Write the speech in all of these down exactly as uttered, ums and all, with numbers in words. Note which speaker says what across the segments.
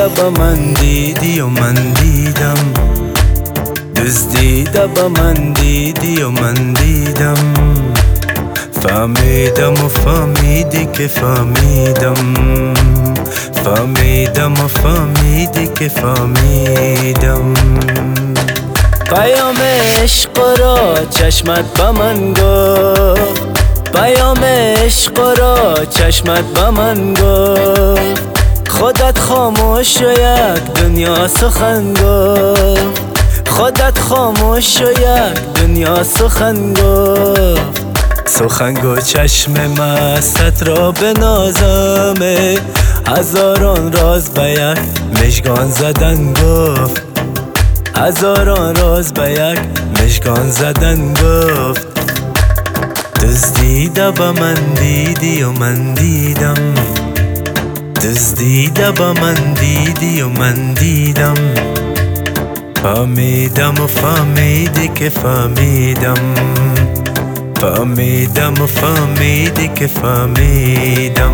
Speaker 1: با من دیدی و من دیدم، دزدیده با من دیدی و من دیدم، فهمیدم و فهمیدی که فهمیدم، فهمیدم و فهمیدی که فهمیدم. پیام عشق را چشمت با من گفت، پیام عشق را چشمت با من گفت، خودت خاموش و یک دنیا سخن گفت، خودت خاموش و یک دنیا سخن گفت. سخن گو چشم مست را بنازم، هزاران راز به یک مژگان زدن گفت، هزاران راز به یک مژگان زدن گفت. دزدیده با من دیدی و من دیدم، دزدیده با من دیدی و من دیدم، فهمیدم و فهمیدی که فهمیدم، فهمیدم و فهمیدی که فهمیدم.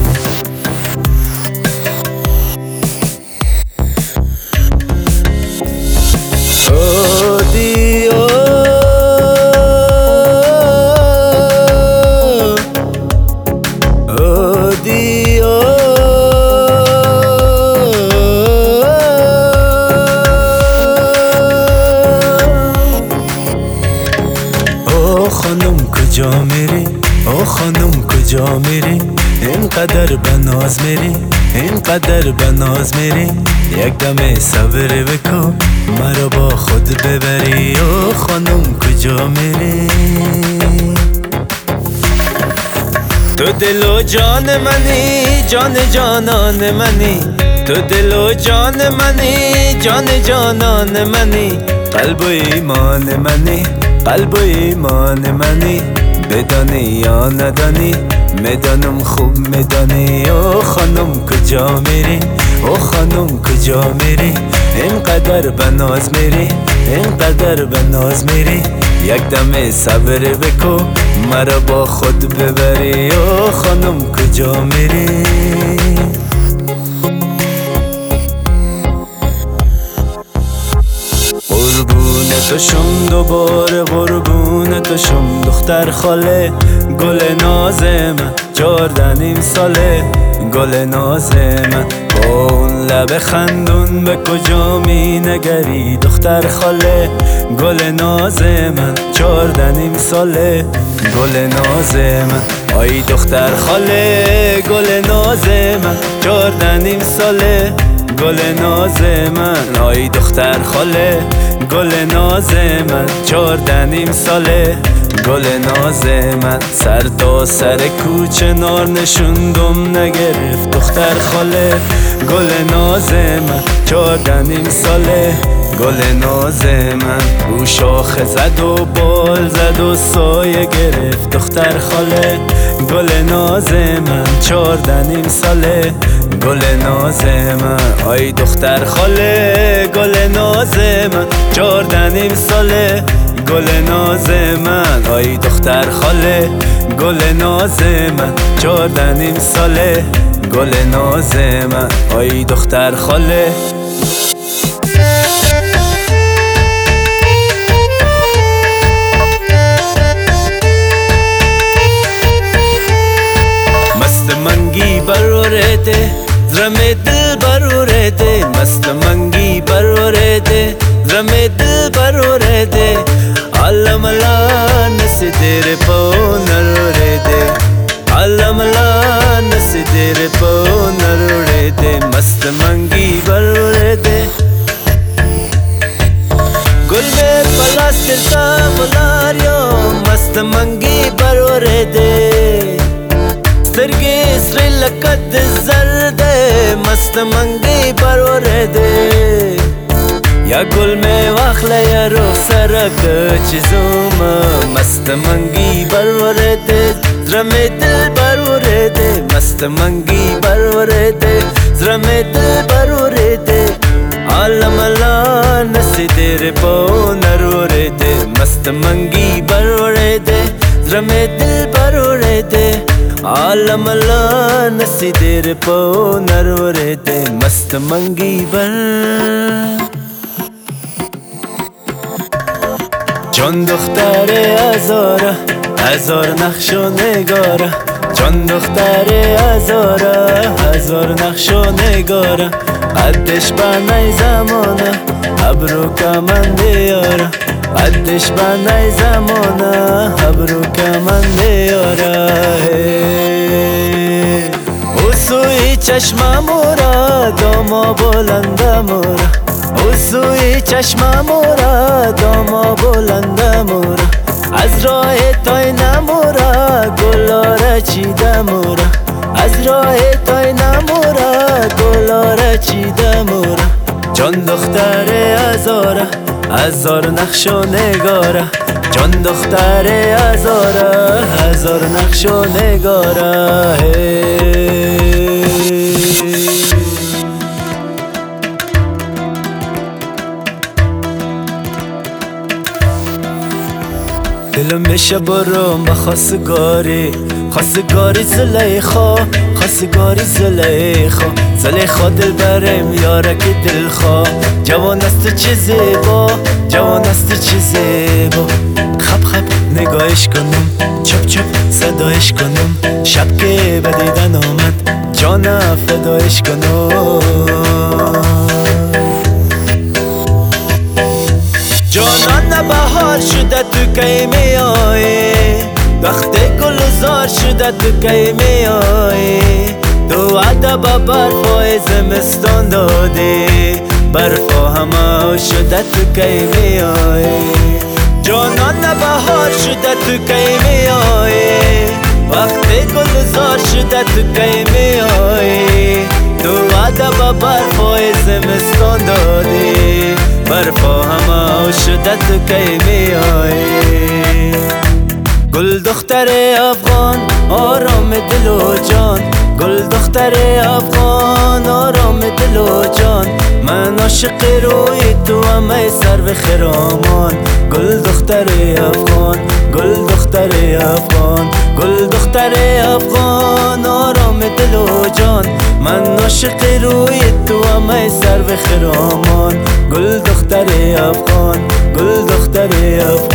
Speaker 1: کجا میری؟ او خانم کجا میری؟ اینقدر بناز میری، اینقدر بناز میری، یک دم صبر بکن مرا با خود ببری. او خانم کجا میری؟ تو دل و جان منی، جان جانان منی، تو دل و جان منی، جان جانان منی، قلب و ایمان منی، قلب و ایمان منی، بدانی یا ندانی میدانم خوب میدانی. او خانم کجا میری؟ او خانم کجا میری؟ اینقدر بناز میری، اینقدر بناز میری، یک دم صبر بکو مرا با خود ببری. او خانم کجا میری؟ قربون تو شم دوباره، قربون تو شم دختر خاله، گل ناز من چارده نیم ساله، گل ناز من با اون لب خندون به کجا می نگری دختر خاله، گل ناز من چارده نیم ساله، گل ناز من آی دختر خاله، گل ناز من چارده نیم ساله، گل ناز من آی دختر خاله، گل ناز من چارده نیم ساله، گل ناز من سر تا سر کوچه نار نشوندم نگرفت دختر خاله، گل ناز من چارده نیم ساله، گل ناز من رو شاخه زد و بال زد و سایه گرفت دختر خاله، گل ناز من چارده نیم ساله، گل ناز من آی دختر خاله، گل ناز من چارده نیم ساله، گل ناز من آی دختر خاله، گل ناز من چارده نیم ساله، گل ناز من آی دختر خاله. मस्त मंगी बरो रहते ज़्रमे दिल बरो रहते, मस्त मंगी बरो रहते ज़्रमे दिल बरो रहते, आलमला नसी तेरे पो नरो रहते, आलमला नसी तेरे पो नरो रहते, मस्त मंगी बरो रहते। गुल में प्लास्टिक का बुलारियो, मस्त मंगी बरो रहते, سترګې سرې لکه د زردې مست منګې بر ورېدې، یا ګل مې واخله یا رخساره که چې ځومه مست منګې بر ورېدې، زړه مې دل بر ورېدې مست منګې بر ورېدې، زړه مې دل بر ورېدې عالم لا نسې تیرې په نر ورېدې، مست منګې بر ورېدې زړه مې دل بر ورېدې عالم لا نسی دیر پو نروره ده مست منگی بر جان دختر هزاره هزار نقش و نگاره جان دختر هزاره هزار نقش و نگاره قدش بنای زمانه ابرو کمند یاره قدش بنای زمانه ابرو کمند یاره او سوی چشم مورا داما بلند مورا او سوی چشم مورا داما بلند مورا از راه تای نمورا گلاره چیده مورا از راه تای نمورا گلاره چیده مورا جان دختر هزاره هزار نقش و نگاره جان دختر هزاره هزار نقش و نگاره دلم میشه برم با خواستگاری خواستگاری زلیخا خواستگاری زلیخا زلیخا دل برم یارک دلخوا جوان است چه زیبا جوان است چه زیبا خب خب نگاهش کنم چپ چپ صدایش کنم شب که بدیدن آمد جان فدایش کنم جانان بهار شده تو کی می آیی وقت گلزار شده تو کی می آیی تو ادب برفای زمستان دادی برفا همه شده تو کی می آیی جانان بهار شده تو کی می آیی وقت گلزار شده تو کی می آیی تو ادب برفای زمستان دادی برفا همه شده تو کی می آیی گل دختر افغان آرام دل و جان گل دختر افغان آرام دل و جان من عاشق روی تو همه سر به خرامان گل دختر افغان گل دختر افغان گل دختر افغان آرام دل و جان من عاشق روی تو همه سر به خرامان گل دختر افغان گل دختر افغان